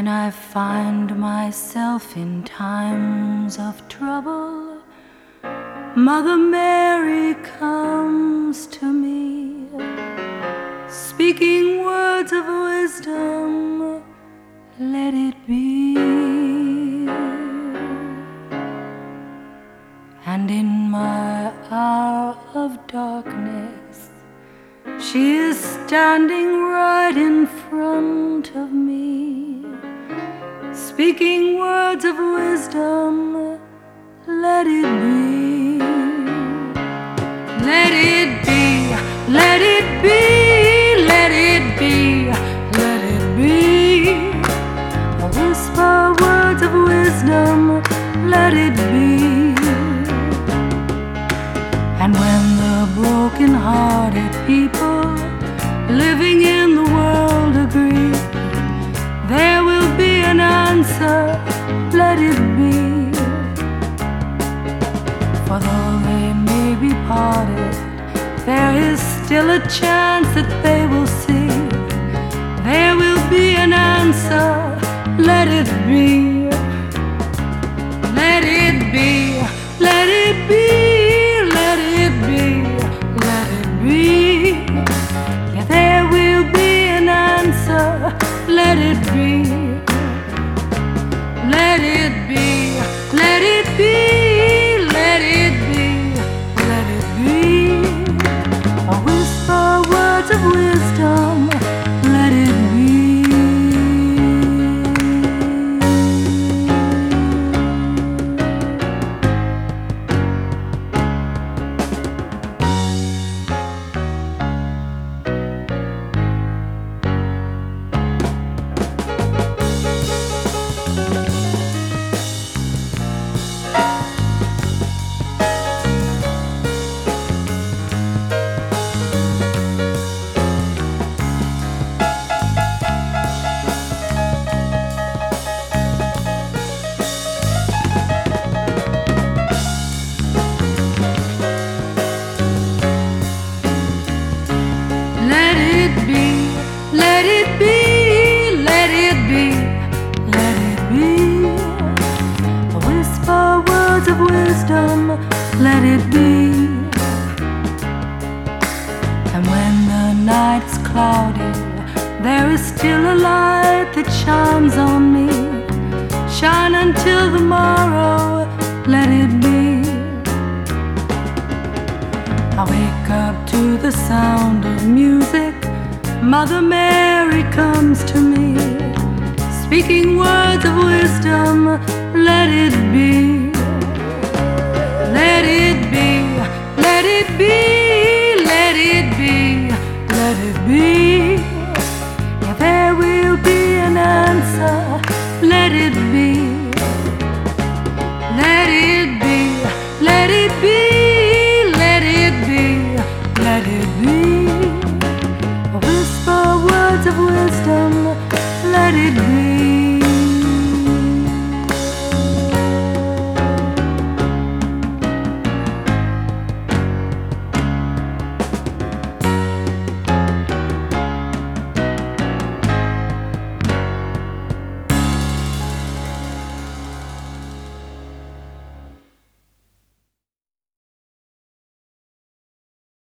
When I find myself in times of trouble, Mother Mary comes to me, speaking words of wisdom, let it be. And in my hour of darkness, she is standing right in front of me, speaking words of wisdom, let it be. Let it be, let it be, let it be, let it be. I whisper words of wisdom, let it be. And when the broken-hearted people living in the world agree, there will be an answer, let it be. For though they may be parted, there is still a chance that they will see. There will be an answer, let it be. Let it be, let it be, let it be, let it be. Yeah, there will be an answer, let it be. Let it be, let it be, let it be, let it be. I whisper words of wisdom, let it be. Let it be, let it be, let it be, let it be. I whisper words of wisdom, let it be. And when the night's cloudy, there is still a light that shines on me. Shine until the morrow, let it be. I wake up to the sound of music. Mother Mary comes to me, speaking words of wisdom, let it be. Let it be, let it be, let it be, let it be.